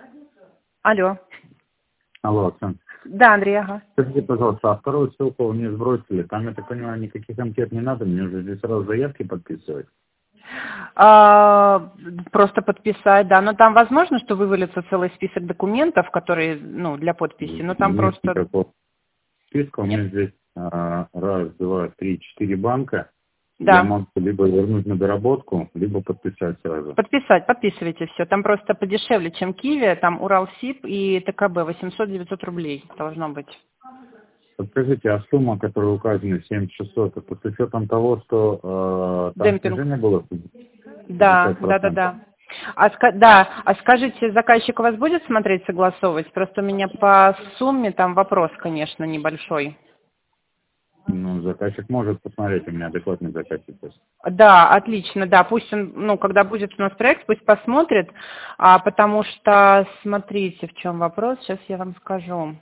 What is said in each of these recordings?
Алло. Алло, Оксана. Да, Андрей, ага. Скажите, пожалуйста, а вторую ссылку вы мне сбросили? Там, я так понимаю, никаких анкет не надо, мне уже здесь сразу заявки подписывать. Просто подписать, да. Но там возможно, что вывалится целый список документов, которые, ну, для подписи, но там Нет просто... никакого списка, у Нет? меня здесь раз, два, три, 4 банка. Я Да. могу либо вернуть на доработку, либо подписать сразу. Подписывайте все. Там просто подешевле, чем Киви, там Уралсиб и ТКБ, 800-900 рублей должно быть. Подскажите, а сумма, которая указана, 7600, это с учетом того, что там Демпинг. снижение было Да, 50%? да. Скажите, заказчик у вас будет смотреть, согласовывать? Просто у меня по сумме там вопрос, конечно, небольшой. Ну, заказчик может посмотреть, у меня адекватный заказчик есть. Да, отлично, да, пусть он, ну, когда будет у нас проект, пусть посмотрит, потому что, смотрите, в чем вопрос, сейчас я вам скажу.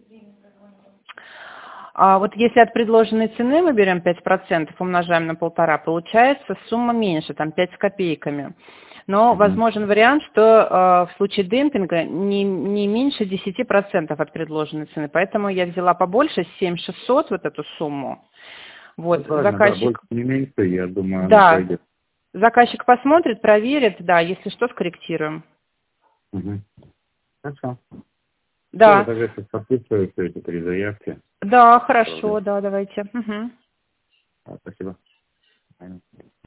Вот если от предложенной цены мы берем 5%, умножаем на 1,5, получается сумма меньше, там 5 с копейками. Но Мгм. возможен вариант, что в случае демпинга не меньше 10% от предложенной цены. Поэтому я взяла побольше, 7600, вот эту сумму. Ну, Вот, правильно, да, заказчик, больше не меньше, я думаю, оно да, пойдет. заказчик посмотрит, проверит, да, если что, скорректируем. Мгм. Хорошо. Все, я Да, тогда сейчас подписываю все эти 3 заявки. да, Правда. хорошо, да, давайте. Мгм. Спасибо. Понятно.